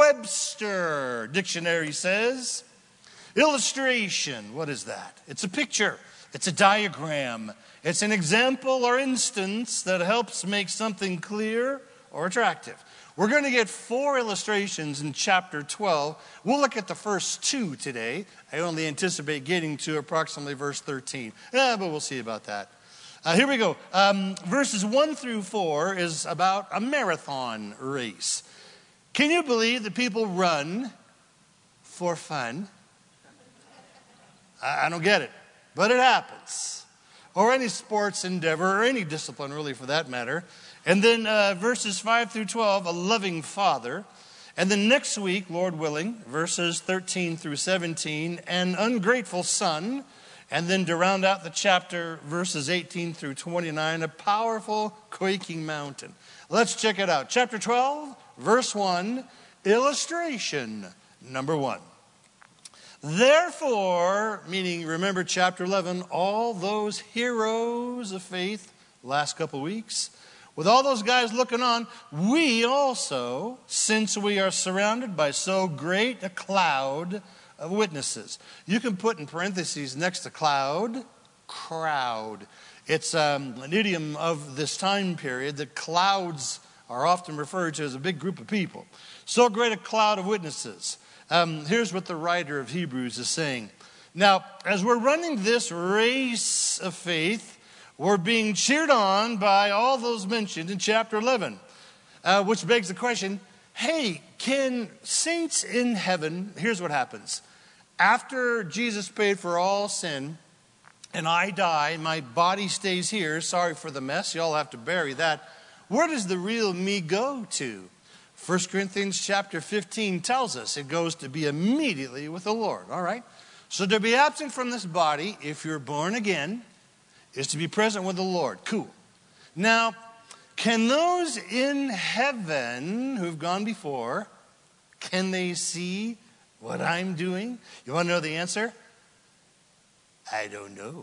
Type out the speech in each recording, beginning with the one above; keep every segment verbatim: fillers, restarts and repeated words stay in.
Webster Dictionary says, illustration, what is that? It's a picture. It's a diagram. It's an example or instance that helps make something clear or attractive. We're going to get four illustrations in chapter twelve. We'll look at the first two today. I only anticipate getting to approximately verse thirteen. Yeah, but we'll see about that. Uh, here we go. Um, verses one through four is about a marathon race. Can you believe that people run for fun? I, I don't get it, but it happens. Or any sports endeavor, or any discipline really for that matter. And then uh, verses five through twelve, a loving father. And then next week, Lord willing, verses thirteen through seventeen, an ungrateful son. And then to round out the chapter, verses eighteen through twenty-nine, a powerful quaking mountain. Let's check it out. Chapter twelve, verse one, illustration number one. Therefore, meaning remember chapter eleven, all those heroes of faith, last couple weeks, with all those guys looking on, we also, since we are surrounded by so great a cloud of witnesses. You can put in parentheses next to cloud, crowd. It's um, an idiom of this time period that clouds are often referred to as a big group of people. So great a cloud of witnesses. Um, here's what the writer of Hebrews is saying. Now, as we're running this race of faith, we're being cheered on by all those mentioned in chapter eleven, uh, which begs the question, hey, can saints in heaven, here's what happens. After Jesus paid for all sin, and I die, my body stays here, sorry for the mess, y'all have to bury that. Where does the real me go to? First Corinthians chapter fifteen tells us it goes to be immediately with the Lord, all right? So to be absent from this body, if you're born again, is to be present with the Lord. Cool. Now, can those in heaven who've gone before, can they see what I'm doing? You want to know the answer? I don't know.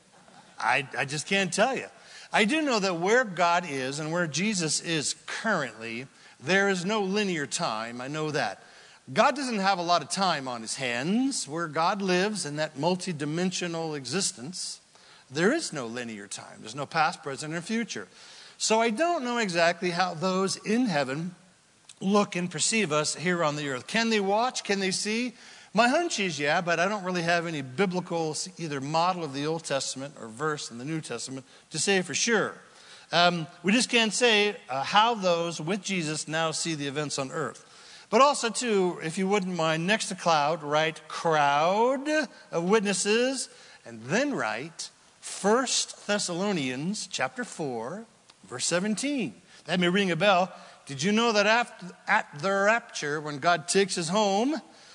I, I just can't tell you. I do know that where God is and where Jesus is currently, there is no linear time. I know that. God doesn't have a lot of time on his hands. Where God lives in that multidimensional existence, there is no linear time. There's no past, present, or future. So I don't know exactly how those in heaven look and perceive us here on the earth. Can they watch? Can they see? My hunch is yeah, but I don't really have any biblical either model of the Old Testament or verse in the New Testament to say for sure. Um, we just can't say uh, how those with Jesus now see the events on earth. But also, too, if you wouldn't mind, next to cloud, write crowd of witnesses, and then write First Thessalonians chapter four, verse seventeen. That may ring a bell. Did you know that after, at the rapture, when God takes us home,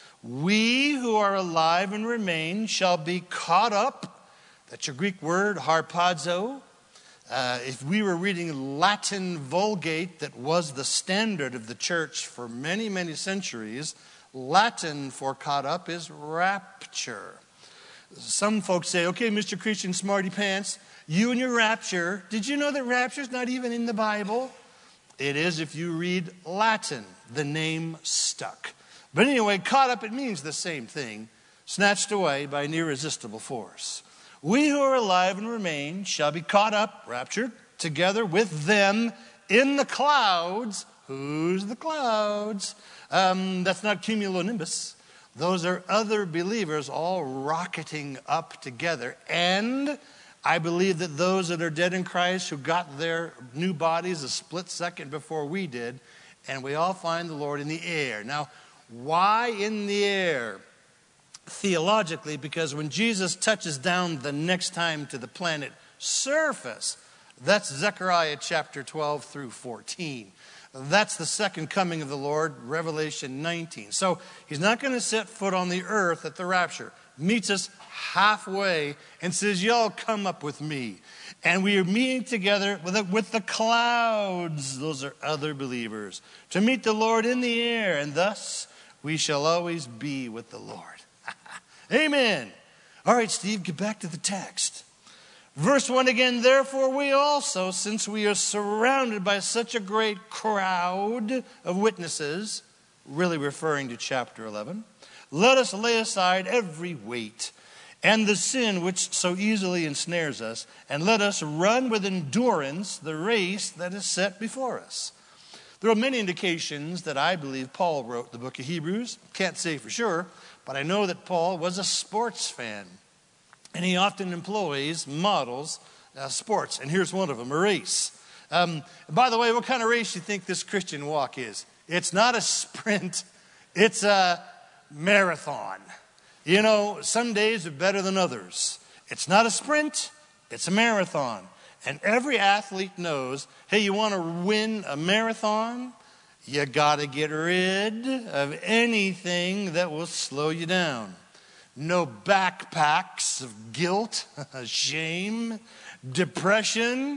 we who are alive and remain shall be caught up? That's your Greek word, harpazo. Uh, if we were reading Latin Vulgate, that was the standard of the church for many, many centuries, Latin for caught up is rapture. Some folks say, okay, Mister Christian Smarty Pants, you and your rapture. Did you know that rapture is not even in the Bible? It is if you read Latin. The name stuck. But anyway, caught up, it means the same thing. Snatched away by an irresistible force. We who are alive and remain shall be caught up, raptured, together with them in the clouds. Who's the clouds? Um, that's not cumulonimbus. Those are other believers all rocketing up together. And I believe that those that are dead in Christ who got their new bodies a split second before we did, and we all find the Lord in the air. Now, why in the air? Theologically, because when Jesus touches down the next time to the planet surface, that's Zechariah chapter twelve through fourteen. That's the second coming of the Lord, Revelation nineteen. So he's not going to set foot on the earth at the rapture. Meets us halfway and says, y'all come up with me. And we are meeting together with the, with the clouds. Those are other believers. To meet the Lord in the air. And thus we shall always be with the Lord. Amen. All right, Steve, get back to the text. Verse one again, therefore we also, since we are surrounded by such a great crowd of witnesses, really referring to chapter eleven. Let us lay aside every weight and the sin which so easily ensnares us, and let us run with endurance the race that is set before us. There are many indications that I believe Paul wrote the book of Hebrews. Can't say for sure, but I know that Paul was a sports fan, and he often employs models uh, sports, and here's one of them, a race. Um, by the way, what kind of race do you think this Christian walk is? It's not a sprint, it's a marathon. You know, some days are better than others. It's not a sprint, it's a marathon. And every athlete knows, hey, you want to win a marathon? You got to get rid of anything that will slow you down. No backpacks of guilt, shame, depression,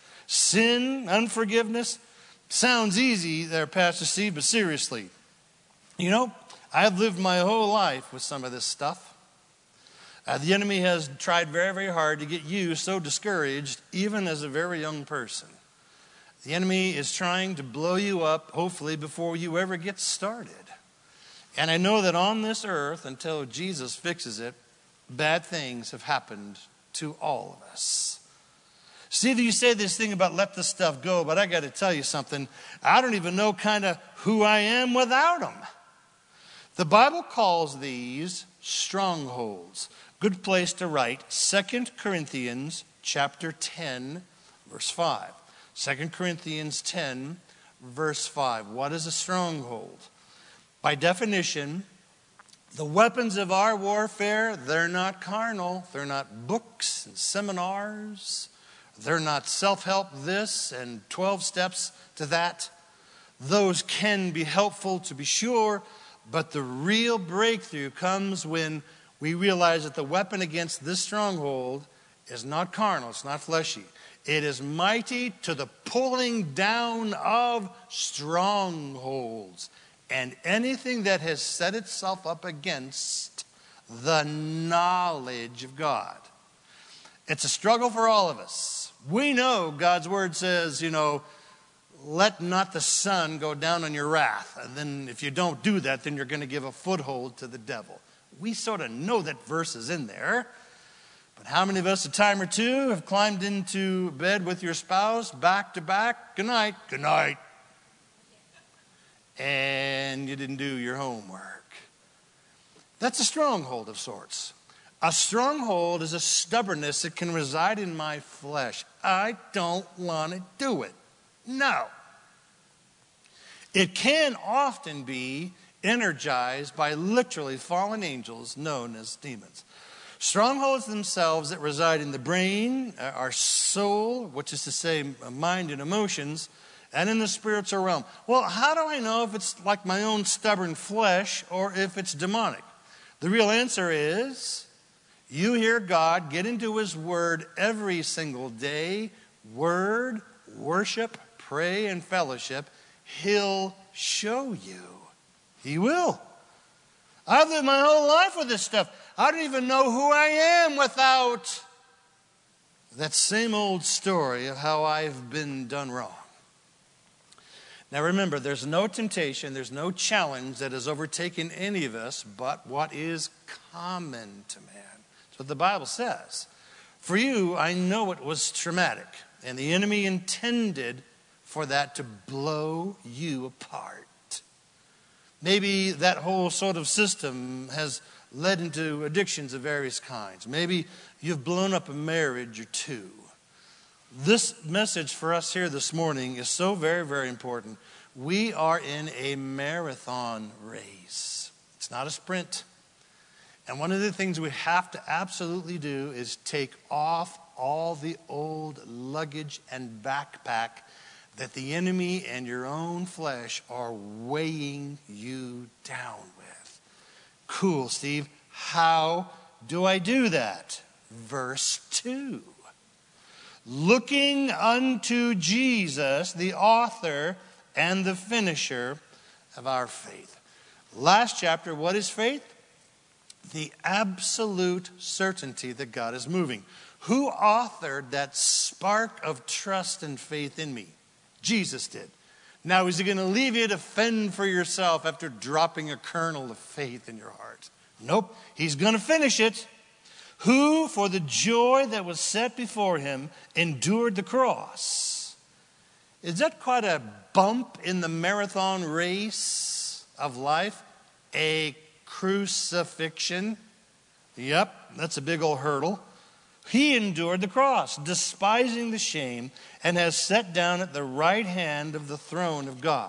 sin, unforgiveness. Sounds easy there, Pastor Steve, but seriously, you know, I've lived my whole life with some of this stuff. Uh, the enemy has tried very, very hard to get you so discouraged, even as a very young person. The enemy is trying to blow you up, hopefully, before you ever get started. And I know that on this earth, until Jesus fixes it, bad things have happened to all of us. Steve, you say this thing about let this stuff go, but I got to tell you something. I don't even know kind of who I am without them. The Bible calls these strongholds. Good place to write Second Corinthians chapter ten, verse five. Second Corinthians ten, verse five. What is a stronghold? By definition, the weapons of our warfare, they're not carnal. They're not books and seminars. They're not self-help this and twelve steps to that. Those can be helpful to be sure, but the real breakthrough comes when we realize that the weapon against this stronghold is not carnal, it's not fleshy. It is mighty to the pulling down of strongholds and anything that has set itself up against the knowledge of God. It's a struggle for all of us. We know God's word says, you know, let not the sun go down on your wrath. And then if you don't do that, then you're going to give a foothold to the devil. We sort of know that verse is in there. But how many of us, a time or two, have climbed into bed with your spouse, back to back, good night, good night, and you didn't do your homework? That's a stronghold of sorts. A stronghold is a stubbornness that can reside in my flesh. I don't want to do it. No. It can often be energized by literally fallen angels known as demons. Strongholds themselves that reside in the brain, our soul, which is to say mind and emotions, and in the spiritual realm. Well, how do I know if it's like my own stubborn flesh or if it's demonic? The real answer is you hear God get into his word every single day. Word, worship, pray, and fellowship. He'll show you. He will. I've lived my whole life with this stuff. I don't even know who I am without that same old story of how I've been done wrong. Now remember, there's no temptation, there's no challenge that has overtaken any of us but what is common to man. That's what the Bible says. For you, I know it was traumatic, and the enemy intended for that to blow you apart. Maybe that whole sort of system has led into addictions of various kinds. Maybe you've blown up a marriage or two. This message for us here this morning is so very, very important. We are in a marathon race. It's not a sprint. And one of the things we have to absolutely do is take off all the old luggage and backpack that the enemy and your own flesh are weighing you down with. Cool, Steve. How do I do that? Verse two. Looking unto Jesus, the author and the finisher of our faith. Last chapter, what is faith? The absolute certainty that God is moving. Who authored that spark of trust and faith in me? Jesus did. Now, is he going to leave you to fend for yourself after dropping a kernel of faith in your heart? Nope. He's going to finish it. Who, for the joy that was set before him, endured the cross. Is that quite a bump in the marathon race of life? A crucifixion. Yep, that's a big old hurdle. He endured the cross, despising the shame, and has sat down at the right hand of the throne of God.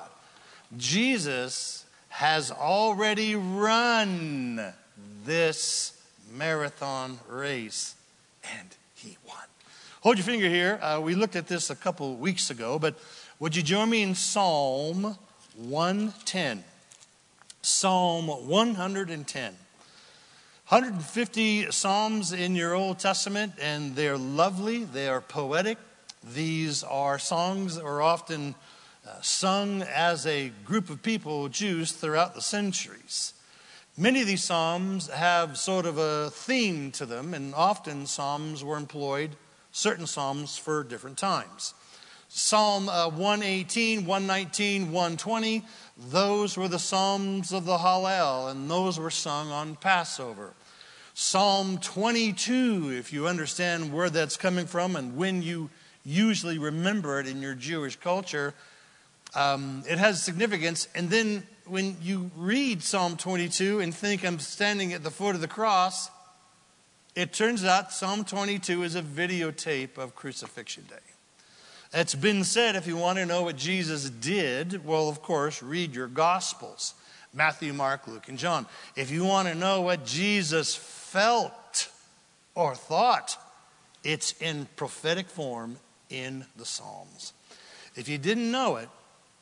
Jesus has already run this marathon race, and he won. Hold your finger here. Uh, we looked at this a couple weeks ago, but would you join me in Psalm one ten? Psalm one ten. one hundred fifty Psalms in your Old Testament, and they're lovely, they are poetic. These are songs that are often uh, sung as a group of people, Jews, throughout the centuries. Many of these Psalms have sort of a theme to them, and often Psalms were employed, certain Psalms, for different times. Psalm uh, one eighteen, one nineteen, one twenty, those were the Psalms of the Hallel, and those were sung on Passover. Psalm twenty-two, if you understand where that's coming from and when you usually remember it in your Jewish culture, um, it has significance. And then when you read Psalm twenty-two and think I'm standing at the foot of the cross, it turns out Psalm twenty-two is a videotape of Crucifixion Day. It's been said, if you want to know what Jesus did, well, of course, read your Gospels. Matthew, Mark, Luke, and John. If you want to know what Jesus felt or thought, it's in prophetic form in the Psalms. If you didn't know it,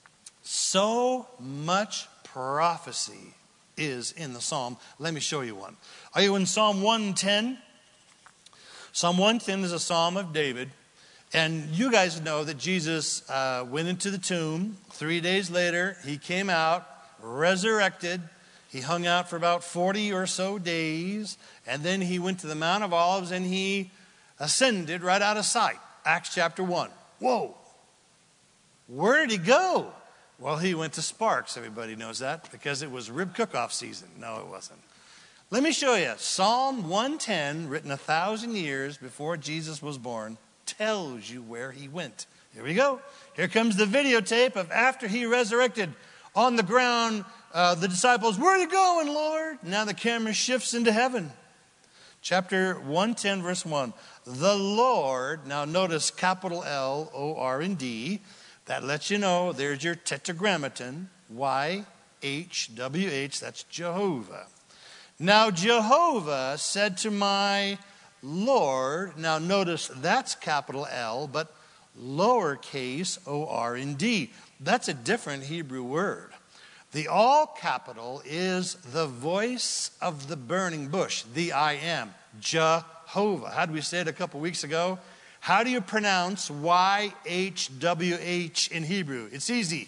so much prophecy is in the Psalm. Let me show you one. Are you in Psalm one ten? Psalm one ten is a Psalm of David. And you guys know that Jesus uh, went into the tomb. Three days later, he came out, resurrected. He hung out for about forty or so days. And then he went to the Mount of Olives and he ascended right out of sight. Acts chapter one. Whoa. Where did he go? Well, he went to Sparks. Everybody knows that because it was rib cook-off season. No, it wasn't. Let me show you. Psalm one ten, written a thousand years before Jesus was born, tells you where he went. Here we go. Here comes the videotape of after he resurrected. On the ground, uh, the disciples, where are you going, Lord? Now the camera shifts into heaven. Chapter one ten, verse one. The Lord, now notice capital L O R N D. That lets you know there's your tetragrammaton, Y H W H, that's Jehovah. Now Jehovah said to my Lord, now notice that's capital L, but lowercase O R N D. That's a different Hebrew word. The all capital is the voice of the burning bush, the I am, Jehovah. How did we say it a couple weeks ago? How do you pronounce Y H W H in Hebrew? It's easy.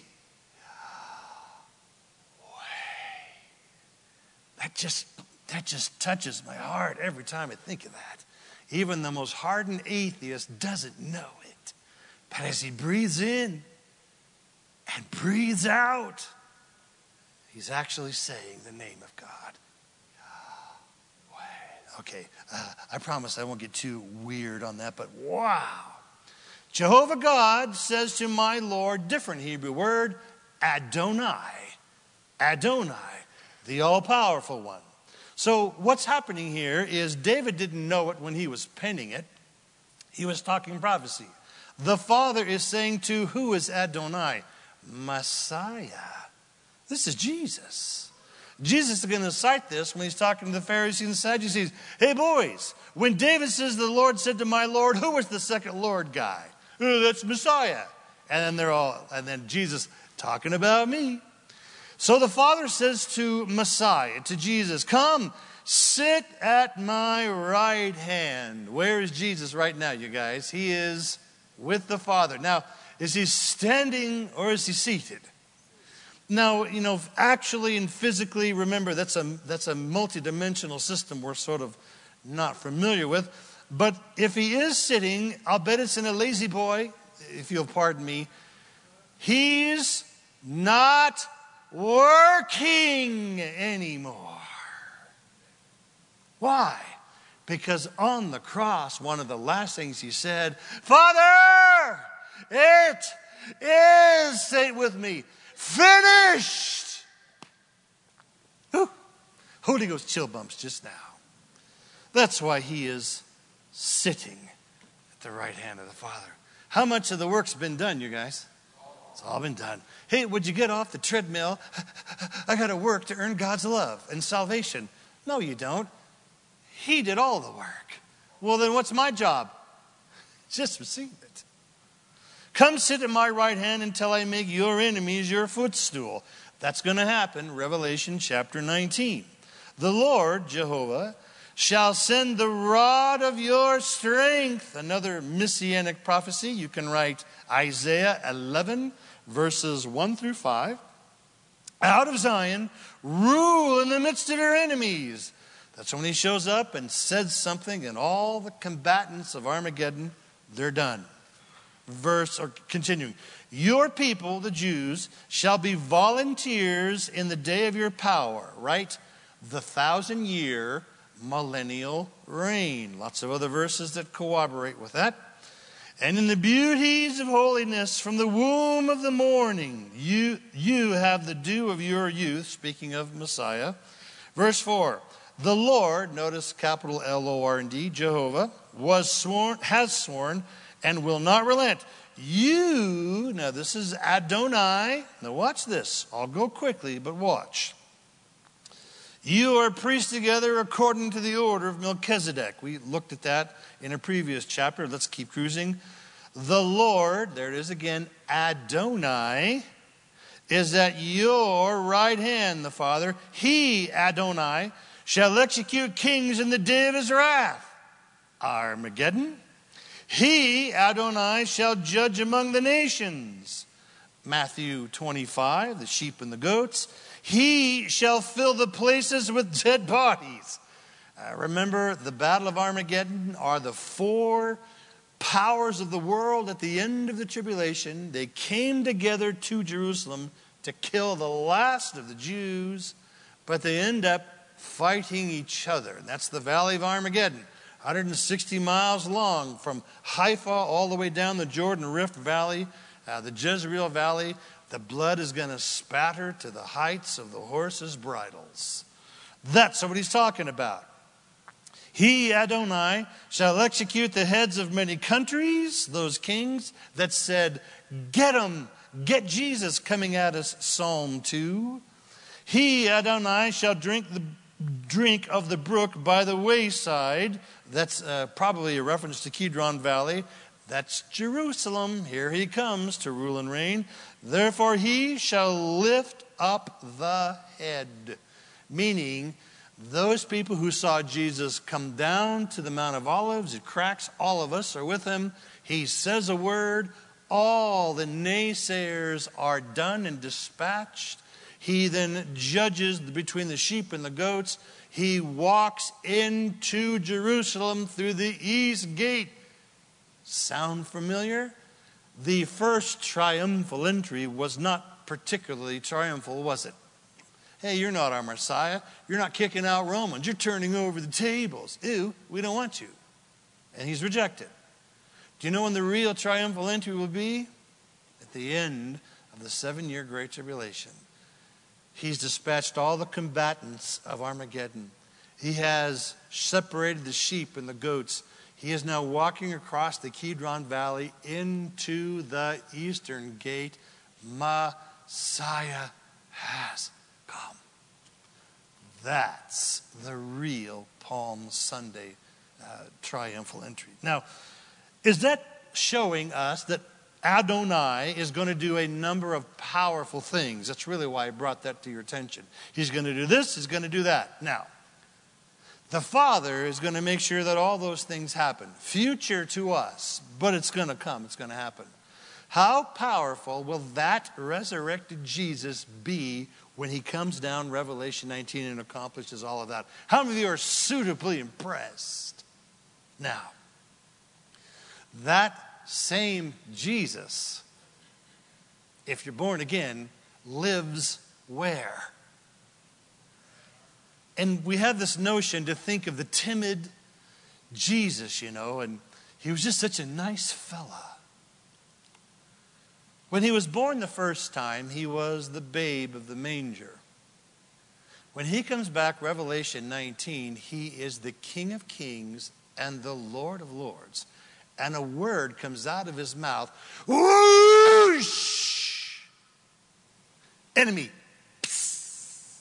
That just, that just touches my heart every time I think of that. Even the most hardened atheist doesn't know it. But as he breathes in and breathes out, he's actually saying the name of God. Okay, uh, I promise I won't get too weird on that, but wow. Jehovah God says to my Lord, different Hebrew word, Adonai. Adonai, the all-powerful one. So what's happening here is David didn't know it when he was penning it. He was talking prophecy. The Father is saying to who is Adonai? Messiah. This is Jesus. Jesus is going to cite this when he's talking to the Pharisees and the Sadducees. Hey boys, when David says the Lord said to my Lord, who was the second Lord guy? Oh, that's Messiah. And then they're all, and then Jesus talking about me. So the Father says to Messiah, to Jesus, come, sit at my right hand. Where is Jesus right now, you guys? He is with the Father. Now, is he standing or is he seated? Now, you know, actually and physically, remember, that's a, that's a multidimensional system we're sort of not familiar with. But if he is sitting, I'll bet it's in a lazy boy, if you'll pardon me. He's not working anymore. Why? Because on the cross, one of the last things he said, Father, it is, say it with me, finished. Whew. Holy Ghost chill bumps just now. That's why he is sitting at the right hand of the Father. How much of the work's been done, you guys? It's all been done. Hey, would you get off the treadmill? I got to work to earn God's love and salvation. No, you don't. He did all the work. Well, then what's my job? Just receive it. Come sit at my right hand until I make your enemies your footstool. That's going to happen, Revelation chapter nineteen. The Lord, Jehovah, shall send the rod of your strength. Another messianic prophecy. You can write Isaiah eleven, verses one through five. Out of Zion, rule in the midst of your enemies. That's when he shows up and says something, and all the combatants of Armageddon, they're done. Verse, or continuing. Your people, the Jews, shall be volunteers in the day of your power, right? The thousand year millennial reign. Lots of other verses that corroborate with that. And in the beauties of holiness from the womb of the morning, you, you have the dew of your youth, speaking of Messiah. Verse four. The Lord, notice capital L O R D, Jehovah, was sworn, has sworn, and will not relent. You, now this is Adonai. Now watch this. I'll go quickly, but watch. You are priests together according to the order of Melchizedek. We looked at that in a previous chapter. Let's keep cruising. The Lord, there it is again, Adonai, is at your right hand, the Father. He, Adonai, shall execute kings in the day of his wrath. Armageddon. He, Adonai, shall judge among the nations. Matthew twenty-five, the sheep and the goats. He shall fill the places with dead bodies. Uh, remember, the battle of Armageddon are the four powers of the world at the end of the tribulation. They came together to Jerusalem to kill the last of the Jews, but they end up fighting each other. And that's the Valley of Armageddon. one hundred sixty miles long from Haifa all the way down the Jordan Rift Valley, uh, the Jezreel Valley. The blood is going to spatter to the heights of the horses' bridles. That's what he's talking about. He, Adonai, shall execute the heads of many countries, those kings that said, get them, get Jesus, coming at us, Psalm two. He, Adonai, shall drink the drink of the brook by the wayside. That's uh, probably a reference to Kidron Valley. That's Jerusalem. Here he comes to rule and reign. Therefore he shall lift up the head. Meaning, those people who saw Jesus come down to the Mount of Olives, it cracks, all of us are with him. He says a word. All the naysayers are done and dispatched. He then judges between the sheep and the goats. He walks into Jerusalem through the east gate. Sound familiar? The first triumphal entry was not particularly triumphal, was it? Hey, you're not our Messiah. You're not kicking out Romans. You're turning over the tables. Ew, we don't want you. And he's rejected. Do you know when the real triumphal entry will be? At the end of the seven-year Great Tribulation. He's dispatched all the combatants of Armageddon. He has separated the sheep and the goats. He is now walking across the Kidron Valley into the eastern gate. Messiah has come. That's the real Palm Sunday uh, triumphal entry. Now, is that showing us that Adonai is going to do a number of powerful things? That's really why I brought that to your attention. He's going to do this, he's going to do that. Now, the Father is going to make sure that all those things happen. Future to us, but it's going to come, it's going to happen. How powerful will that resurrected Jesus be when he comes down, Revelation nineteen, and accomplishes all of that? How many of you are suitably impressed? Now, that same Jesus, if you're born again, lives where? And we have this notion to think of the timid Jesus, you know, and he was just such a nice fella. When he was born the first time, he was the babe of the manger. When he comes back, Revelation nineteen, he is the King of Kings and the Lord of Lords. And a word comes out of his mouth. Whoosh! Enemy. Psst.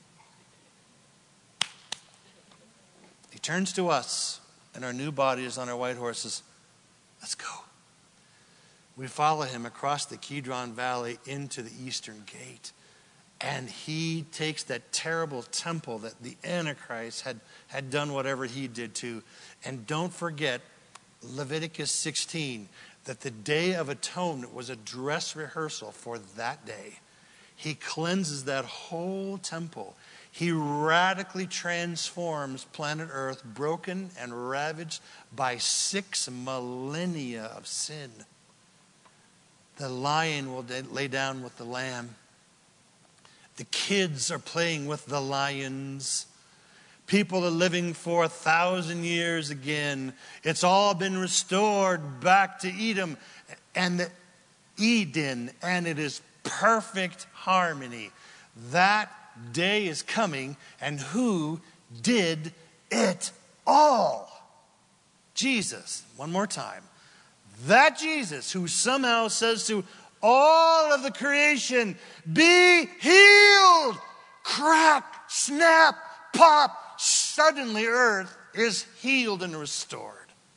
He turns to us and our new bodies on our white horses. Let's go. We follow him across the Kidron Valley into the eastern gate. And he takes that terrible temple that the Antichrist had, had done whatever he did to. And don't forget Leviticus sixteen, that the Day of Atonement was a dress rehearsal for that day. He cleanses that whole temple. He radically transforms planet Earth, broken and ravaged by six millennia of sin. The lion will lay down with the lamb. The kids are playing with the lions. People are living for a thousand years again. It's all been restored back to Edom and the Eden, and it is perfect harmony. That day is coming, and who did it all? Jesus. One more time. That Jesus who somehow says to all of the creation, be healed. Crack, snap, pop. Suddenly earth is healed and restored.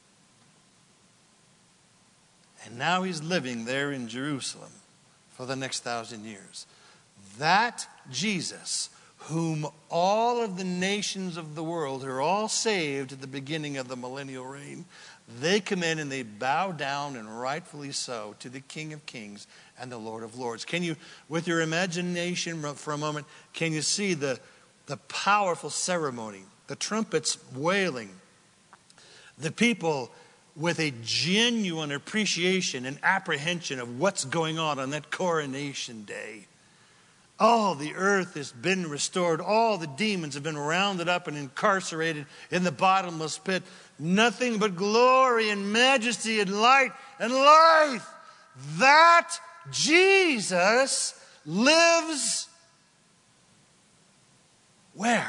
And now he's living there in Jerusalem for the next thousand years. That Jesus, whom all of the nations of the world are all saved at the beginning of the millennial reign, they come in and they bow down, and rightfully so, to the King of Kings and the Lord of Lords. Can you, with your imagination for a moment, can you see the, the powerful ceremony, the trumpets wailing, the people with a genuine appreciation and apprehension of what's going on on that coronation day? All the earth has been restored. All the demons have been rounded up and incarcerated in the bottomless pit. Nothing but glory and majesty and light and life. That Jesus lives where?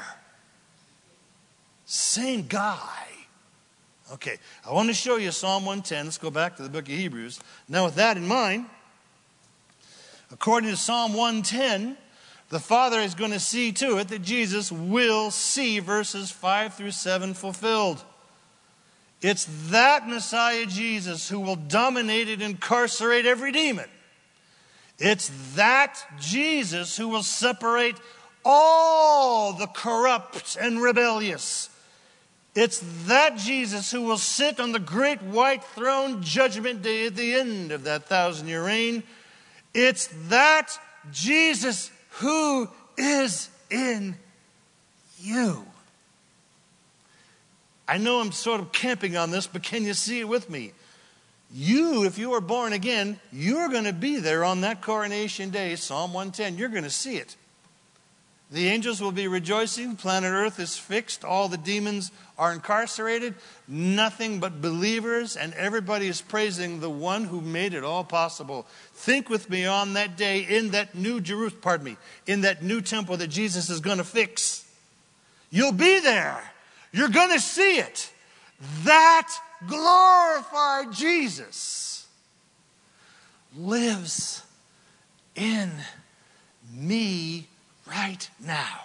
Same guy. Okay, I want to show you Psalm one ten. Let's go back to the book of Hebrews. Now with that in mind, according to Psalm one ten, the Father is going to see to it that Jesus will see verses five through seven fulfilled. It's that Messiah Jesus who will dominate and incarcerate every demon. It's that Jesus who will separate all the corrupt and rebellious. It's that Jesus who will sit on the great white throne judgment day at the end of that thousand-year reign. It's that Jesus who is in you. I know I'm sort of camping on this, but can you see it with me? You, if you are born again, you're going to be there on that coronation day, Psalm one ten. You're going to see it. The angels will be rejoicing. Planet Earth is fixed. All the demons are incarcerated. Nothing but believers, and everybody is praising the one who made it all possible. Think with me on that day in that new Jerusalem, pardon me, in that new temple that Jesus is going to fix. You'll be there. You're going to see it. That glorified Jesus lives in me right now.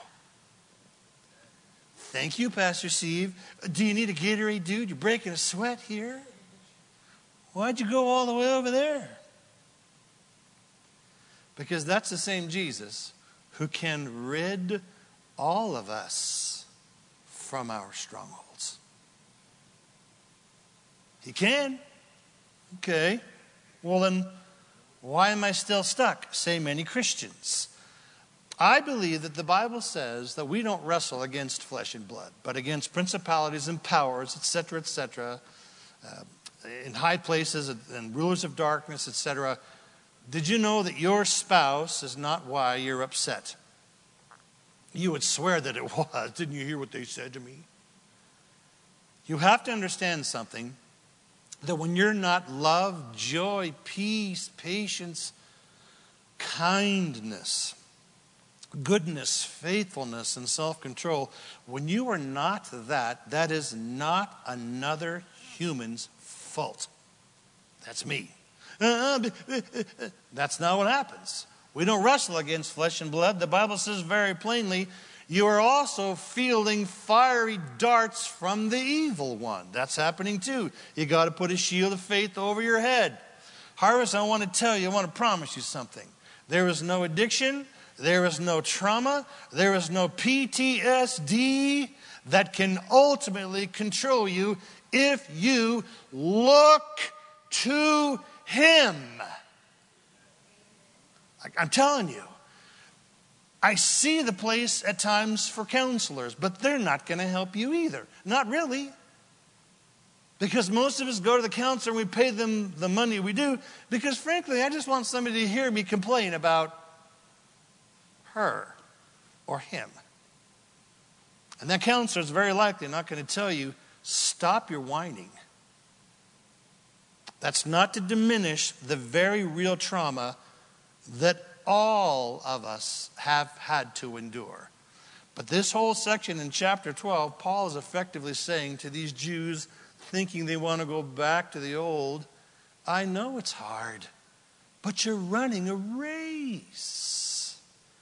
Thank you, Pastor Steve. Do you need a Gatorade, dude? You're breaking a sweat here. Why'd you go all the way over there? Because that's the same Jesus who can rid all of us from our strongholds. He can. Okay. Well then, why am I still stuck? Say many Christians. I believe that the Bible says that we don't wrestle against flesh and blood, but against principalities and powers, et cetera, et cetera, uh, in high places and rulers of darkness, et cetera. Did you know that your spouse is not why you're upset? You would swear that it was. Didn't you hear what they said to me? You have to understand something, that when you're not love, joy, peace, patience, kindness, goodness, faithfulness, and self-control, when you are not that, that is not another human's fault. That's me. That's not what happens. We don't wrestle against flesh and blood. The Bible says very plainly, you are also fielding fiery darts from the evil one. That's happening too. You got to put a shield of faith over your head. Harvest, I want to tell you, I want to promise you something. There is no addiction. There is no trauma. There is no P T S D that can ultimately control you if you look to Him. I'm telling you, I see the place at times for counselors, but they're not going to help you either. Not really. Because most of us go to the counselor and we pay them the money we do because, frankly, I just want somebody to hear me complain about her or him. And that counselor is very likely not going to tell you, stop your whining. That's not to diminish the very real trauma that all of us have had to endure. But this whole section in chapter twelve, Paul is effectively saying to these Jews thinking they want to go back to the old, I know it's hard, but you're running a race.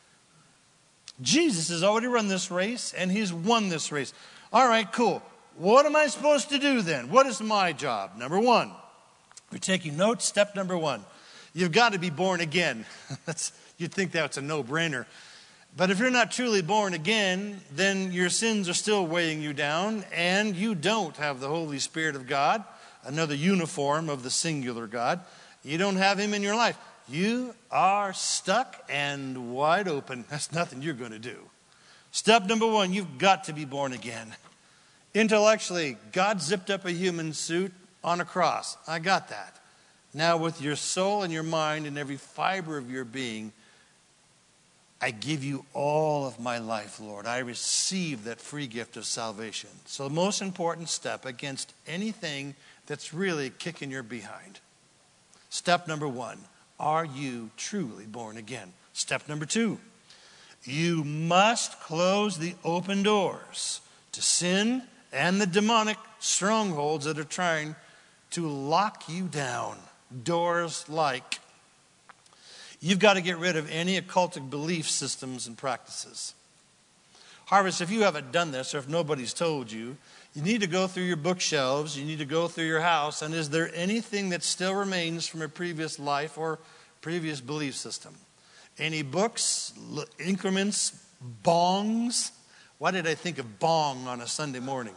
Jesus has already run this race, and he's won this race. All right, cool. What am I supposed to do then? What is my job? Number one, you're taking notes. Step number one, you've got to be born again. That's, you'd think that's a no-brainer. But if you're not truly born again, then your sins are still weighing you down, and you don't have the Holy Spirit of God, another uniform of the singular God. You don't have Him in your life. You are stuck and wide open. That's nothing you're going to do. Step number one, you've got to be born again. Intellectually, God zipped up a human suit on a cross. I got that. Now with your soul and your mind and every fiber of your being, I give you all of my life, Lord. I receive that free gift of salvation. So the most important step against anything that's really kicking your behind. Step number one, are you truly born again? Step number two, you must close the open doors to sin and the demonic strongholds that are trying to lock you down. Doors like, you've got to get rid of any occultic belief systems and practices. Harvest, if you haven't done this or if nobody's told you, you need to go through your bookshelves, you need to go through your house, and is there anything that still remains from a previous life or previous belief system? Any books, increments, bongs? Why did I think of bong on a Sunday morning?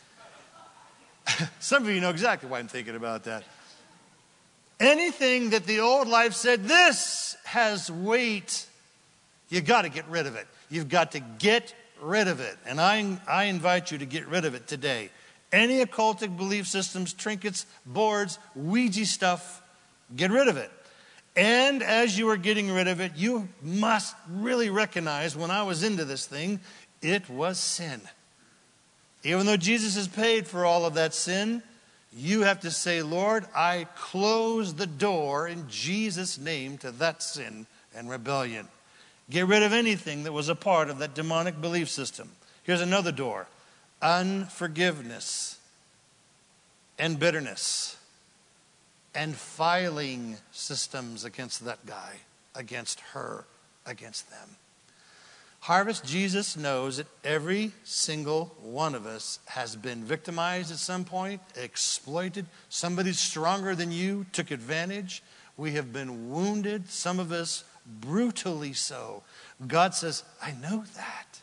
Some of you know exactly why I'm thinking about that. Anything that the old life said, this has weight, you got to get rid of it. You've got to get rid of it. And I, I invite you to get rid of it today. Any occultic belief systems, trinkets, boards, Ouija stuff, get rid of it. And as you are getting rid of it, you must really recognize when I was into this thing, it was sin. Even though Jesus has paid for all of that sin, you have to say, Lord, I close the door in Jesus' name to that sin and rebellion. Get rid of anything that was a part of that demonic belief system. Here's another door. Unforgiveness and bitterness and filing systems against that guy, against her, against them. Harvest, Jesus knows that every single one of us has been victimized at some point, exploited. Somebody stronger than you took advantage. We have been wounded, some of us brutally so. God says, I know that.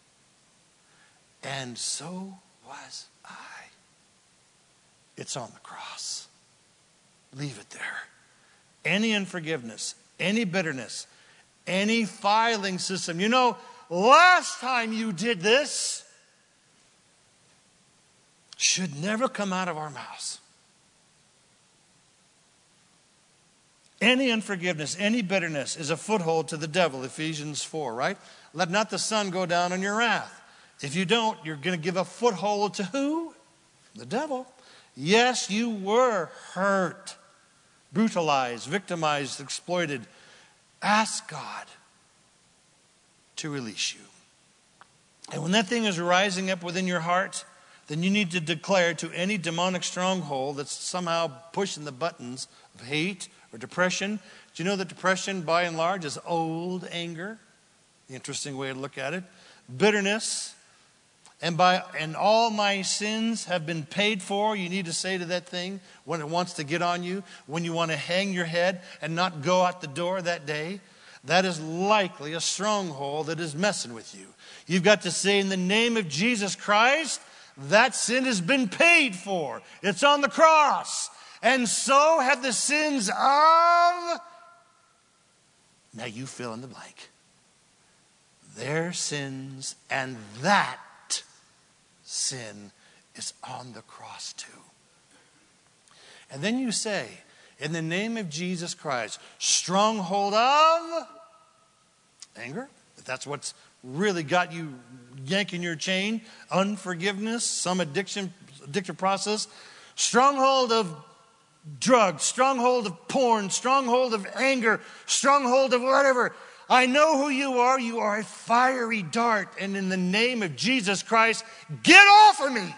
And so was I. It's on the cross. Leave it there. Any unforgiveness, any bitterness, any filing system. You know, last time you did this should never come out of our mouths. Any unforgiveness, any bitterness is a foothold to the devil, Ephesians four, right? Let not the sun go down on your wrath. If you don't, you're going to give a foothold to who? The devil. Yes, you were hurt, brutalized, victimized, exploited. Ask God to release you. And when that thing is rising up within your heart, then you need to declare to any demonic stronghold that's somehow pushing the buttons of hate or depression. Do you know that depression, by and large, is old anger? Interesting way to look at it. Bitterness. And by and all my sins have been paid for. You need to say to that thing when it wants to get on you, when you want to hang your head and not go out the door that day. That is likely a stronghold that is messing with you. You've got to say, in the name of Jesus Christ, that sin has been paid for. It's on the cross. And so have the sins of... Now you fill in the blank. Their sins, and that sin is on the cross too. And then you say, in the name of Jesus Christ, stronghold of anger, if that's what's really got you yanking your chain, unforgiveness, some addiction, addictive process, stronghold of drugs, stronghold of porn, stronghold of anger, stronghold of whatever. I know who you are. You are a fiery dart. And in the name of Jesus Christ, get off of me.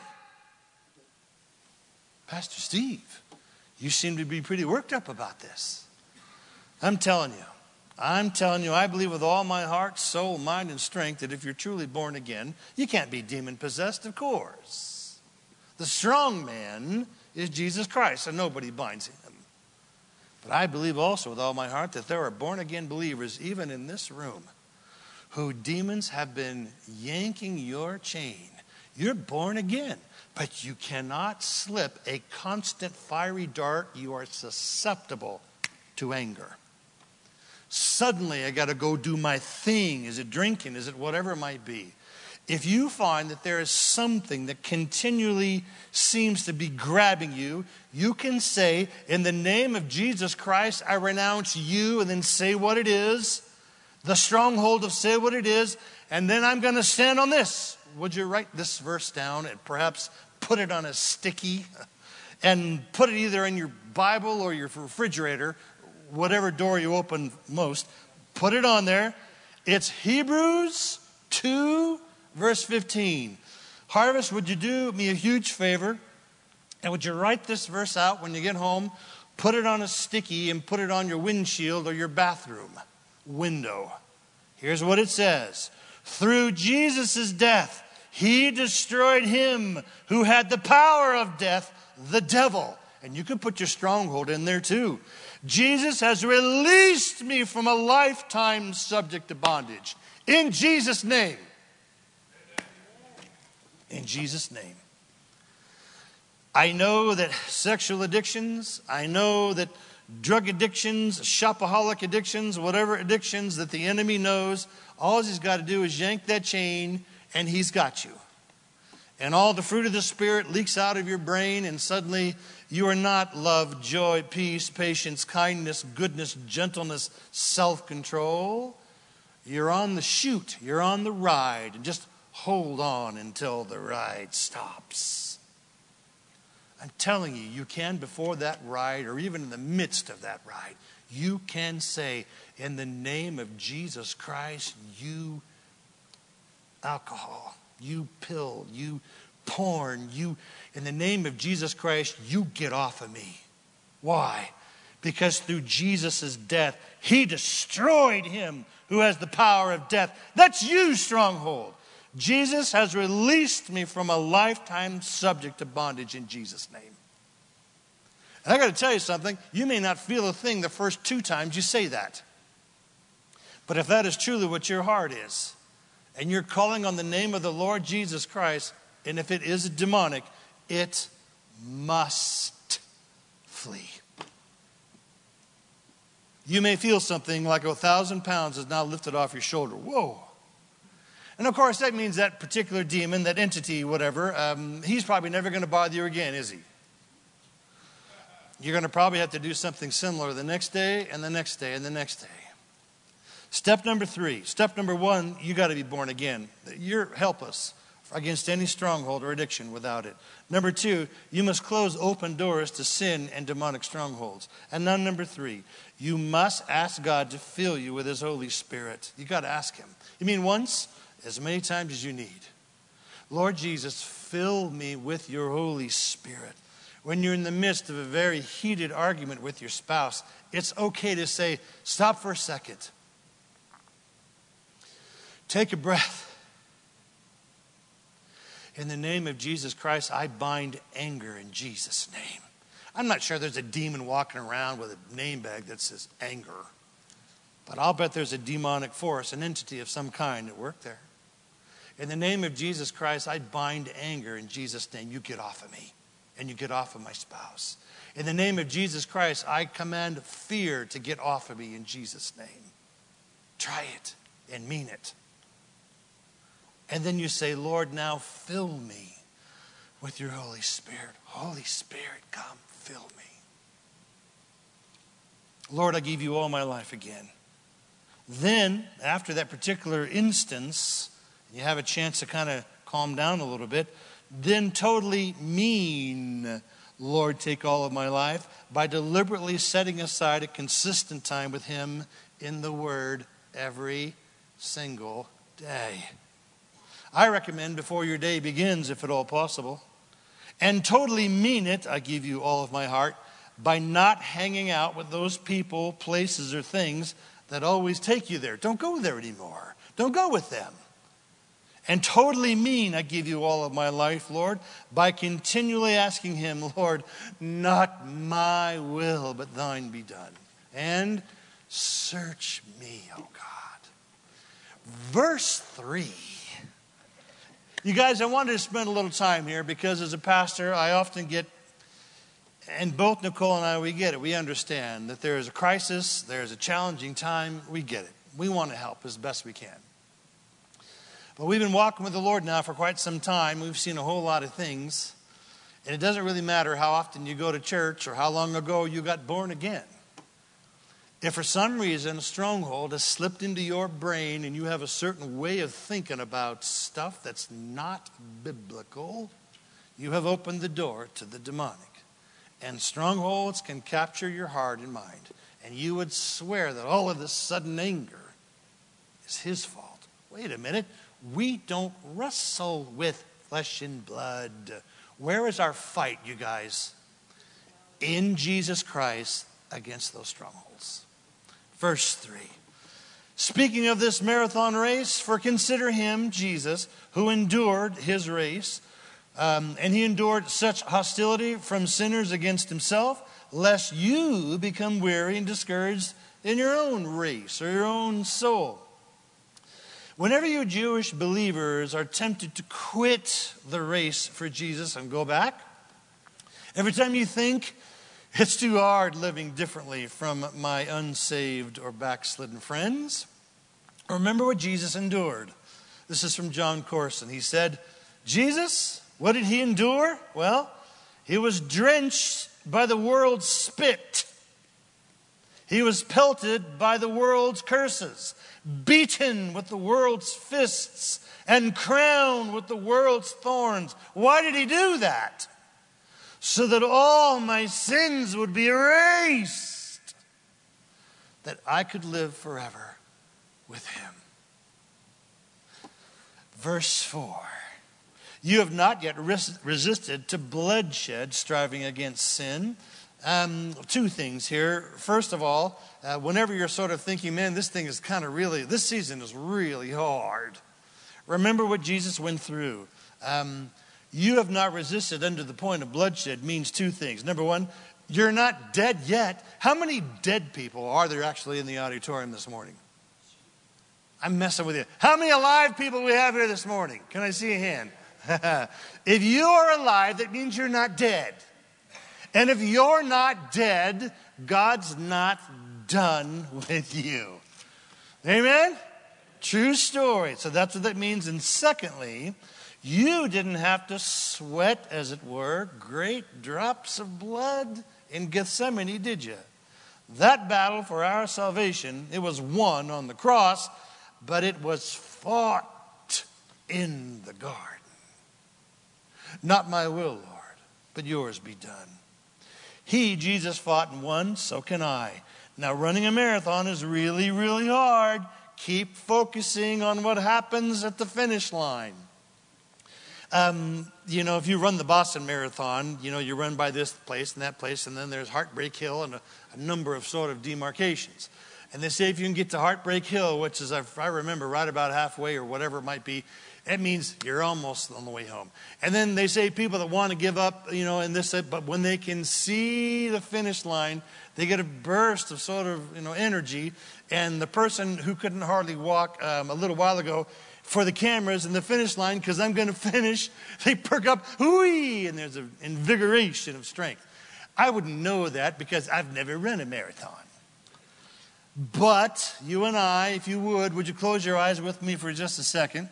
Pastor Steve, you seem to be pretty worked up about this. I'm telling you, I'm telling you, I believe with all my heart, soul, mind, and strength that if you're truly born again, you can't be demon-possessed, of course. The strong man is Jesus Christ, and nobody binds him. But I believe also with all my heart that there are born-again believers, even in this room, who demons have been yanking your chain. You're born again, but you cannot slip a constant fiery dart. You are susceptible to anger. Suddenly, I got to go do my thing. Is it drinking? Is it whatever it might be? If you find that there is something that continually seems to be grabbing you, you can say, in the name of Jesus Christ, I renounce you, and then say what it is, the stronghold of say what it is, and then I'm going to stand on this. Would you write this verse down and perhaps put it on a sticky and put it either in your Bible or your refrigerator, whatever door you open most, put it on there. It's Hebrews two, verse fifteen. Harvest, would you do me a huge favor? And would you write this verse out when you get home? Put it on a sticky and put it on your windshield or your bathroom window. Here's what it says. Through Jesus' death, he destroyed him who had the power of death, the devil. And you can put your stronghold in there too. Jesus has released me from a lifetime subject to bondage. In Jesus' name. In Jesus' name. I know that sexual addictions, I know that drug addictions, shopaholic addictions, whatever addictions that the enemy knows, all he's got to do is yank that chain and he's got you. And all the fruit of the Spirit leaks out of your brain, and suddenly you are not love, joy, peace, patience, kindness, goodness, gentleness, self-control. You're on the chute. You're on the ride. And just hold on until the ride stops. I'm telling you, you can, before that ride, or even in the midst of that ride, you can say, in the name of Jesus Christ, you alcohol, you pill, you porn, you, in the name of Jesus Christ, you get off of me. Why? Because through Jesus' death, he destroyed him who has the power of death. That's you, stronghold. Jesus has released me from a lifetime subject to bondage in Jesus' name. And I got to tell you something. You may not feel a thing the first two times you say that. But if that is truly what your heart is, and you're calling on the name of the Lord Jesus Christ, and if it is demonic, it must flee. You may feel something like a thousand pounds is now lifted off your shoulder. Whoa. And of course, that means that particular demon, that entity, whatever, um, he's probably never going to bother you again, is he? you're going to probably have to do something similar the next day and the next day and the next day. Step number three. Step number one, you got to be born again. You're helpless against any stronghold or addiction without it. Number two, you must close open doors to sin and demonic strongholds. And now number three, you must ask God to fill you with his Holy Spirit. You got to ask him. You mean once? As many times as you need. Lord Jesus, fill me with your Holy Spirit. When you're in the midst of a very heated argument with your spouse, it's okay to say, stop for a second. Take a breath. In the name of Jesus Christ, I bind anger in Jesus' name. I'm not sure there's a demon walking around with a name bag that says anger. But I'll bet there's a demonic force, an entity of some kind at work there. In the name of Jesus Christ, I bind anger in Jesus' name. You get off of me. And you get off of my spouse. In the name of Jesus Christ, I command fear to get off of me in Jesus' name. Try it and mean it. And then you say, Lord, now fill me with your Holy Spirit. Holy Spirit, come, fill me. Lord, I give you all my life again. Then, after that particular instance, you have a chance to kind of calm down a little bit, then totally mean, Lord, take all of my life, by deliberately setting aside a consistent time with him in the Word every single day. I recommend before your day begins, if at all possible, and totally mean it, I give you all of my heart, by not hanging out with those people, places, or things that always take you there. Don't go there anymore. Don't go with them. And totally mean, I give you all of my life, Lord, by continually asking him, Lord, not my will, but thine be done. And search me, O God. Verse three. You guys, I wanted to spend a little time here because as a pastor, I often get, and both Nicole and I, we get it. We understand that there is a crisis, there is a challenging time. We get it. We want to help as best we can. But we've been walking with the Lord now for quite some time. We've seen a whole lot of things. And it doesn't really matter how often you go to church or how long ago you got born again. If for some reason a stronghold has slipped into your brain and you have a certain way of thinking about stuff that's not biblical, you have opened the door to the demonic. And strongholds can capture your heart and mind. And you would swear that all of this sudden anger is his fault. Wait a minute. We don't wrestle with flesh and blood. Where is our fight, you guys? In Jesus Christ against those strongholds. Verse three. Speaking of this marathon race, for consider him, Jesus, who endured his race, um, and he endured such hostility from sinners against himself, lest you become weary and discouraged in your own race or your own soul. Whenever you Jewish believers are tempted to quit the race for Jesus and go back, every time you think, it's too hard living differently from my unsaved or backslidden friends, remember what Jesus endured. This is from John Corson. He said, Jesus, what did he endure? Well, he was drenched by the world's spit. He was pelted by the world's curses, beaten with the world's fists, and crowned with the world's thorns. Why did he do that? So that all my sins would be erased, that I could live forever with him. Verse four. You have not yet res- resisted to bloodshed, striving against sin. Um, two things here. First of all, uh, whenever you're sort of thinking, man, this thing is kind of really, this season is really hard. Remember what Jesus went through. Um, you have not resisted unto the point of bloodshed means two things. Number one, you're not dead yet. How many dead people are there actually in the auditorium this morning? I'm messing with you. How many alive people we have here this morning? Can I see a hand? If you are alive, that means you're not dead. And if you're not dead, God's not done with you. Amen? True story. So that's what that means. And secondly, you didn't have to sweat, as it were, great drops of blood in Gethsemane, did you? That battle for our salvation, it was won on the cross, but it was fought in the garden. Not my will, Lord, but yours be done. He, Jesus, fought and won, so can I. Now, running a marathon is really, really hard. Keep focusing on what happens at the finish line. Um, you know, if you run the Boston Marathon, you know, you run by this place and that place, and then there's Heartbreak Hill and a, a number of sort of demarcations. And they say if you can get to Heartbreak Hill, which is, if I remember, right about halfway or whatever it might be, that means you're almost on the way home. And then they say people that want to give up, you know, and this, but when they can see the finish line, they get a burst of sort of, you know, energy. And the person who couldn't hardly walk um, a little while ago, for the cameras and the finish line, because I'm going to finish, they perk up, hooey, and there's an invigoration of strength. I wouldn't know that because I've never run a marathon. But you and I, if you would, would you close your eyes with me for just a second?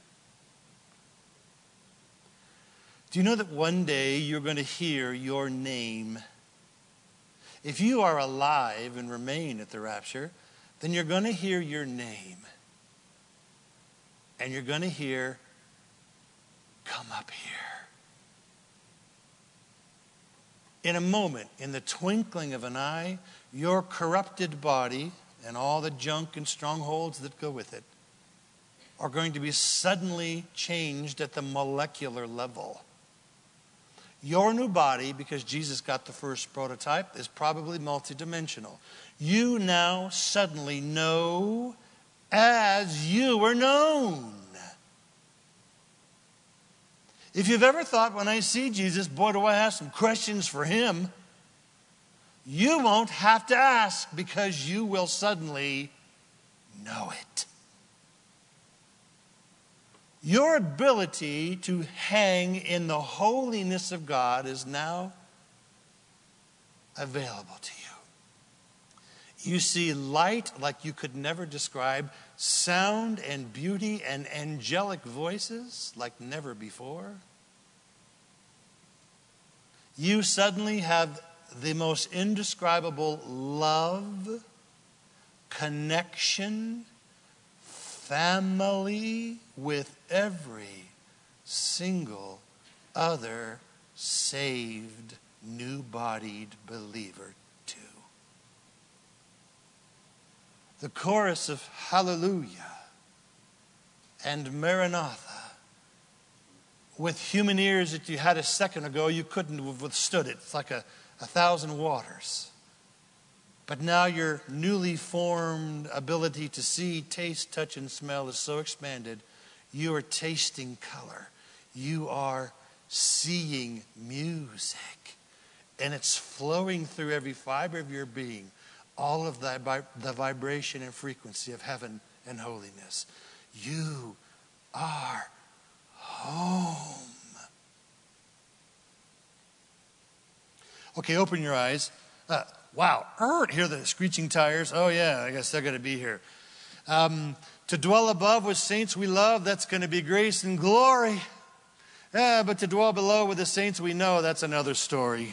Do you know that one day you're going to hear your name? If you are alive and remain at the rapture, then you're going to hear your name. And you're going to hear, come up here. In a moment, in the twinkling of an eye, your corrupted body and all the junk and strongholds that go with it are going to be suddenly changed at the molecular level. Your new body, because Jesus got the first prototype, is probably multidimensional. You now suddenly know as you were known. If you've ever thought, when I see Jesus, boy, do I have some questions for him, you won't have to ask because you will suddenly know it. Your ability to hang in the holiness of God is now available to you. You see light like you could never describe, sound and beauty and angelic voices like never before. You suddenly have the most indescribable love, connection, family with every single other saved, new-bodied believer too. The chorus of Hallelujah and Maranatha, with human ears that you had a second ago, you couldn't have withstood it. It's like a, a thousand waters. But now your newly formed ability to see, taste, touch, and smell is so expanded, you are tasting color. You are seeing music. And it's flowing through every fiber of your being. All of the, the vibration and frequency of heaven and holiness. You are home. Okay, open your eyes. Uh, wow, er, hear the screeching tires. Oh yeah, I guess they're going to be here. Um, to dwell above with saints we love, that's going to be grace and glory. Yeah, but to dwell below with the saints we know, that's another story.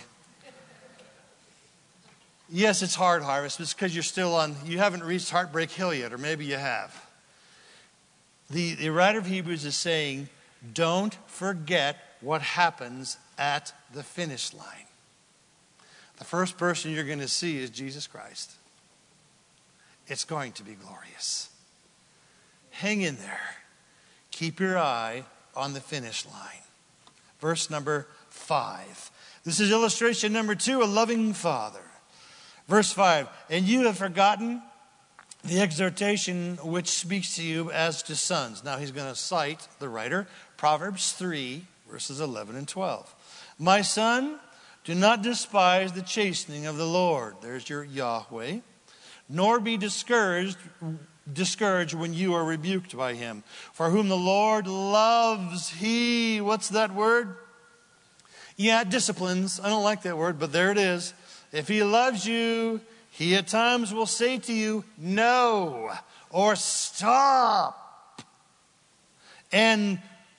Yes, it's hard, Harvest. It's because you're still on, you haven't reached Heartbreak Hill yet, or maybe you have. The, the writer of Hebrews is saying, don't forget what happens at the finish line. The first person you're going to see is Jesus Christ. It's going to be glorious. Hang in there. Keep your eye on the finish line. Verse number five. This is illustration number two, a loving father. Verse five, and you have forgotten the exhortation which speaks to you as to sons. Now he's going to cite the writer, Proverbs three, verses eleven and twelve. My son, do not despise the chastening of the Lord. There's your Yahweh. Nor be discouraged, discouraged when you are rebuked by him. For whom the Lord loves, he, what's that word? Yeah, disciplines. I don't like that word, but there it is. If he loves you, he at times will say to you, no, or stop, and scold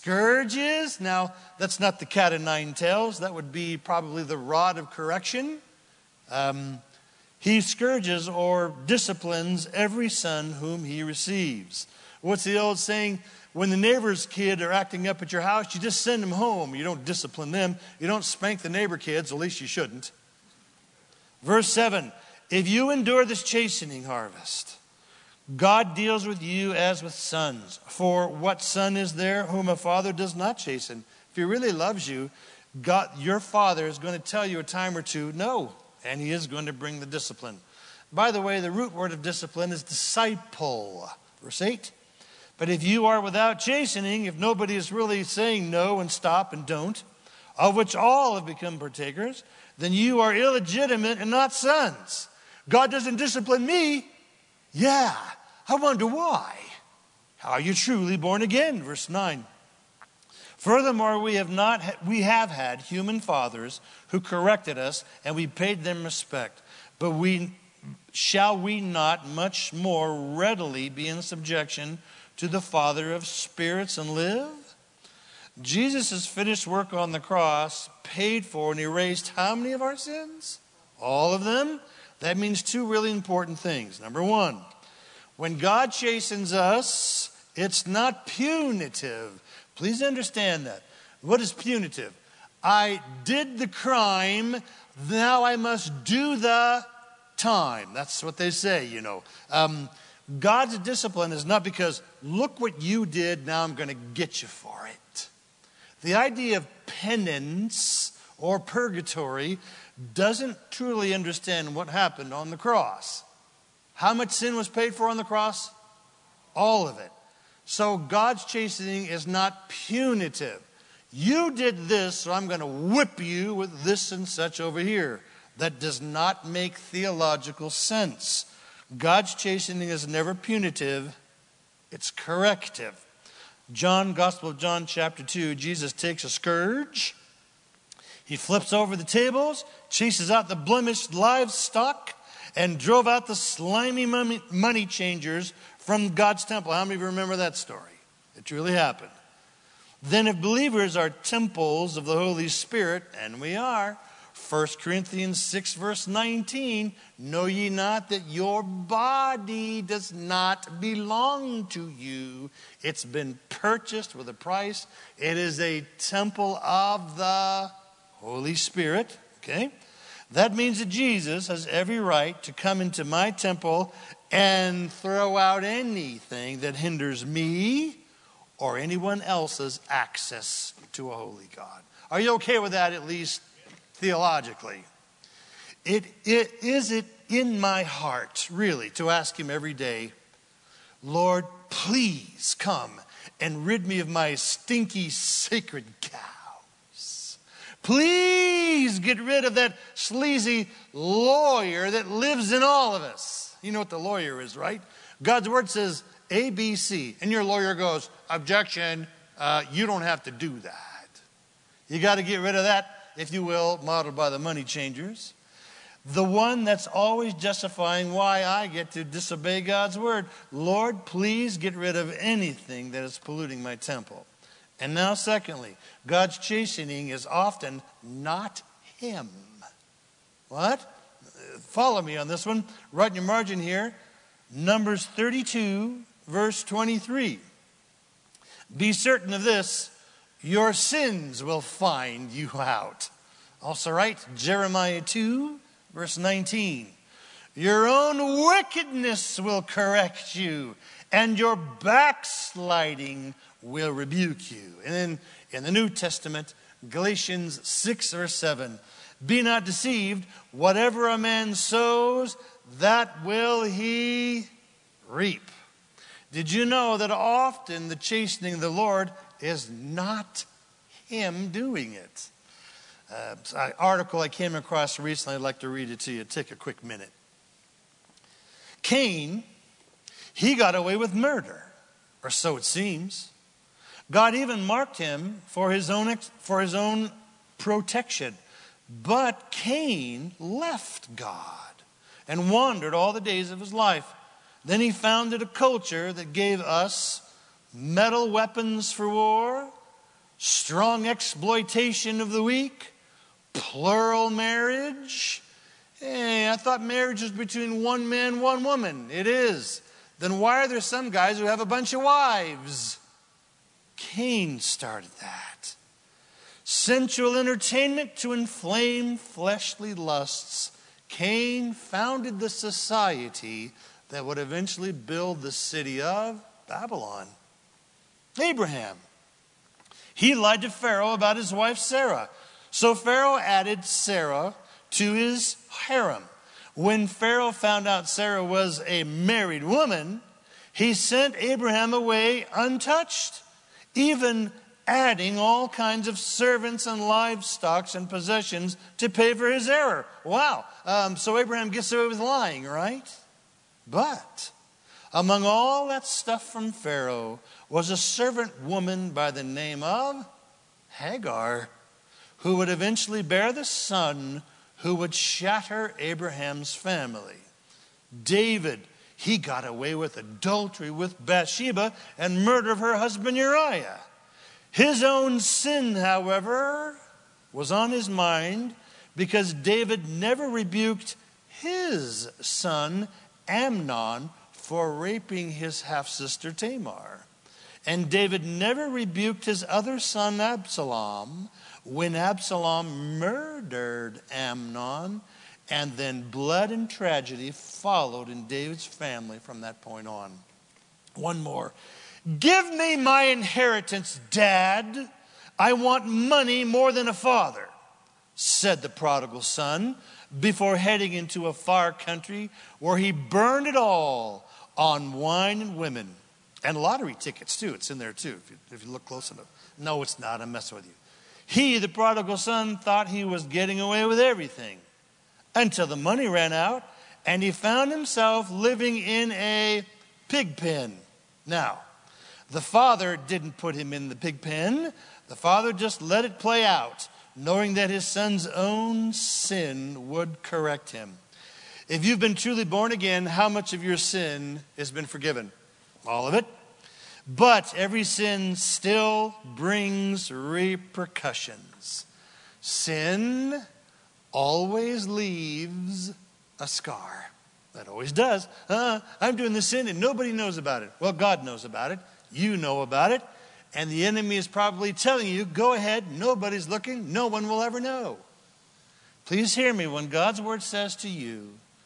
scourges. Now, that's not the cat o' nine tails. That would be probably the rod of correction. Um, he scourges or disciplines every son whom he receives. What's the old saying? When the neighbor's kid are acting up at your house, you just send them home. You don't discipline them. You don't spank the neighbor kids, at least you shouldn't. Verse seven, if you endure this chastening Harvest, God deals with you as with sons. For what son is there whom a father does not chasten? If he really loves you, God, your father is going to tell you a time or two, no, and he is going to bring the discipline. By the way, the root word of discipline is disciple. Verse eight. But if you are without chastening, if nobody is really saying no and stop and don't, of which all have become partakers, then you are illegitimate and not sons. God doesn't discipline me. Yeah, I wonder why. Are you truly born again? Verse nine. Furthermore, we have not we have had human fathers who corrected us, and we paid them respect. But we shall we not much more readily be in subjection to the Father of spirits and live? Jesus' finished work on the cross paid for and erased how many of our sins? All of them. That means two really important things. Number one, when God chastens us, it's not punitive. Please understand that. What is punitive? I did the crime, now I must do the time. That's what they say, you know. Um, God's discipline is not because, look what you did, now I'm going to get you for it. The idea of penance or purgatory doesn't truly understand what happened on the cross. How much sin was paid for on the cross? All of it. So God's chastening is not punitive. You did this, so I'm going to whip you with this and such over here. That does not make theological sense. God's chastening is never punitive. It's corrective. John, Gospel of John, chapter two, Jesus takes a scourge. He flips over the tables, chases out the blemished livestock, and drove out the slimy money changers from God's temple. How many of you remember that story? It truly happened. Then if believers are temples of the Holy Spirit, and we are, First Corinthians six verse nineteen, know ye not that your body does not belong to you? It's been purchased with a price. It is a temple of the Holy Spirit. Okay? That means that Jesus has every right to come into my temple and throw out anything that hinders me or anyone else's access to a holy God. Are you okay with that, at least theologically? It, it, is it in my heart, really, to ask him every day, Lord, please come and rid me of my stinky sacred cows. Please get rid of that sleazy lawyer that lives in all of us. You know what the lawyer is, right? God's word says A, B, C. And your lawyer goes, objection, uh, you don't have to do that. You got to get rid of that, if you will, modeled by the money changers. The one that's always justifying why I get to disobey God's word. Lord, please get rid of anything that is polluting my temple. And now secondly, God's chastening is often not him. What? Follow me on this one. Write in your margin here. Numbers thirty-two, verse twenty-three. Be certain of this, your sins will find you out. Also write Jeremiah two, verse nineteen. Your own wickedness will correct you, and your backsliding will rebuke you. And then in the New Testament, Galatians six, verse seven. Be not deceived, whatever a man sows, that will he reap. Did you know that often the chastening of the Lord is not him doing it? Uh, an article I came across recently, I'd like to read it to you. Take a quick minute. Cain, he got away with murder, or so it seems. God even marked him for his own, for his own protection. But Cain left God and wandered all the days of his life. Then he founded a culture that gave us metal weapons for war, strong exploitation of the weak, plural marriage. Hey, I thought marriage was between one man, one woman. It is. Then why are there some guys who have a bunch of wives? Cain started that. Sensual entertainment to inflame fleshly lusts. Cain founded the society that would eventually build the city of Babylon. Abraham. He lied to Pharaoh about his wife Sarah. So Pharaoh added Sarah to his harem. When Pharaoh found out Sarah was a married woman, he sent Abraham away untouched, even adding all kinds of servants and livestock and possessions to pay for his error. Wow. Um, so Abraham gets away with lying, right? But among all that stuff from Pharaoh was a servant woman by the name of Hagar, who would eventually bear the son who would shatter Abraham's family. David, he got away with adultery with Bathsheba and murder of her husband Uriah. His own sin, however, was on his mind because David never rebuked his son Amnon for raping his half-sister Tamar. And David never rebuked his other son Absalom when Absalom murdered Amnon, and then blood and tragedy followed in David's family from that point on. One more. Give me my inheritance, Dad. I want money more than a father, said the prodigal son before heading into a far country where he burned it all on wine and women. And lottery tickets, too. It's in there, too, if you, if you look close enough. No, it's not. I'm messing with you. He, the prodigal son, thought he was getting away with everything until the money ran out and he found himself living in a pig pen. Now, the father didn't put him in the pig pen. The father just let it play out, knowing that his son's own sin would correct him. If you've been truly born again, how much of your sin has been forgiven? All of it. But every sin still brings repercussions. Sin always leaves a scar. That always does. Uh, I'm doing this sin and nobody knows about it. Well, God knows about it. You know about it. And the enemy is probably telling you, go ahead, nobody's looking, no one will ever know. Please hear me when God's word says to you,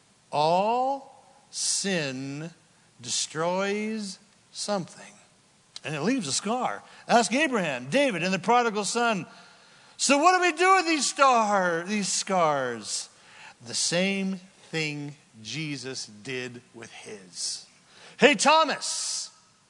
all sin destroys something. And it leaves a scar. Ask Abraham, David, and the prodigal son. So what do we do with these star, these scars? The same thing Jesus did with his. Hey, Thomas,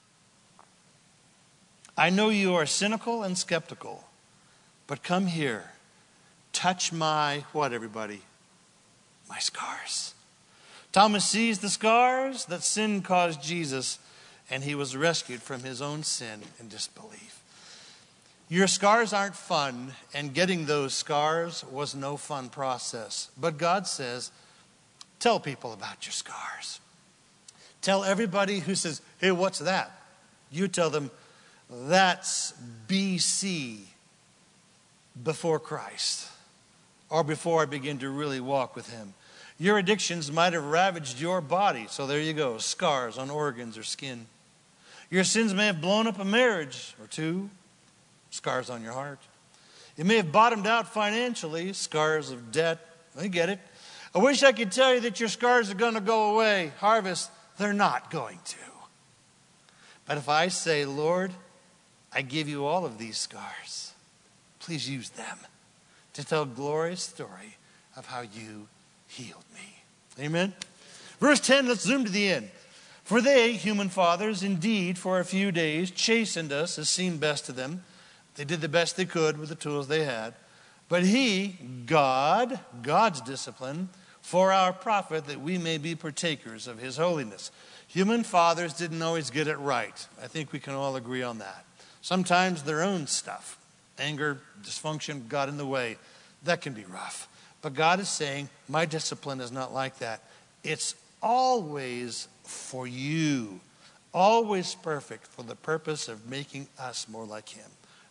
I know you are cynical and skeptical, but come here. Touch my, what, everybody? My scars. Thomas sees the scars that sin caused Jesus, and he was rescued from his own sin and disbelief. Your scars aren't fun, and getting those scars was no fun process. But God says, tell people about your scars. Tell everybody who says, hey, what's that? You tell them, that's B C, before Christ, or before I begin to really walk with him. Your addictions might have ravaged your body. So there you go, scars on organs or skin. Your sins may have blown up a marriage or two, scars on your heart. You may have bottomed out financially, scars of debt. I get it. I wish I could tell you that your scars are going to go away. Harvest, they're not going to. But if I say, Lord, I give you all of these scars, please use them to tell a glorious story of how you healed me. Amen. Verse ten, let's zoom to the end. For they, human fathers, indeed, for a few days chastened us as seemed best to them. They did the best they could with the tools they had. But he, God, God's discipline, for our profit, that we may be partakers of his holiness. Human fathers didn't always get it right. I think we can all agree on that. Sometimes their own stuff, anger, dysfunction, got in the way. That can be rough. But God is saying, my discipline is not like that. It's always for you, always perfect for the purpose of making us more like him.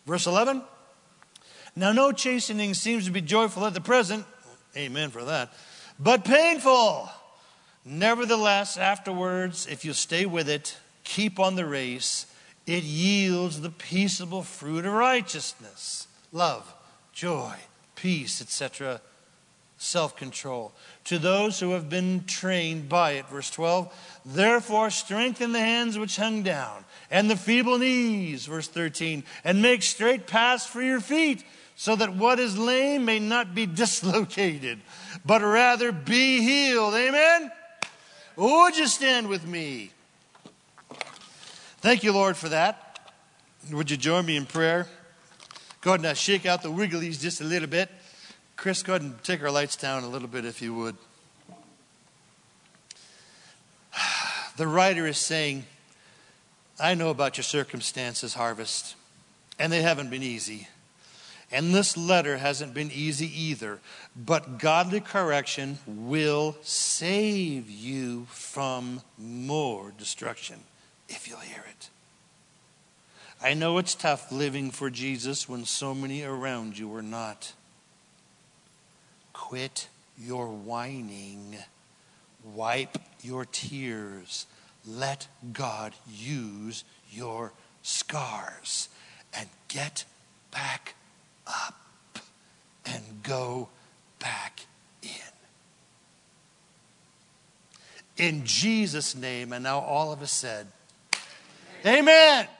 Verse eleven. Now no chastening seems to be joyful at the present. Amen for that. But painful. Nevertheless, afterwards, if you stay with it, keep on the race, it yields the peaceable fruit of righteousness. Love, joy, peace, et cetera. Self-control. To those who have been trained by it. Verse twelve. Therefore strengthen the hands which hung down, and the feeble knees. Verse thirteen. And make straight paths for your feet, so that what is lame may not be dislocated, but rather be healed. Amen? Would you stand with me? Thank you, Lord, for that. Would you join me in prayer? Go ahead and now shake out the wigglies just a little bit. Chris, go ahead and take our lights down a little bit if you would. The writer is saying, I know about your circumstances, Harvest, and they haven't been easy. And this letter hasn't been easy either. But godly correction will save you from more destruction if you'll hear it. I know it's tough living for Jesus when so many around you are not. Quit your whining. Wipe your tears. Let God use your scars. And get back up and go back in. In Jesus' name, and now all of us said, Amen.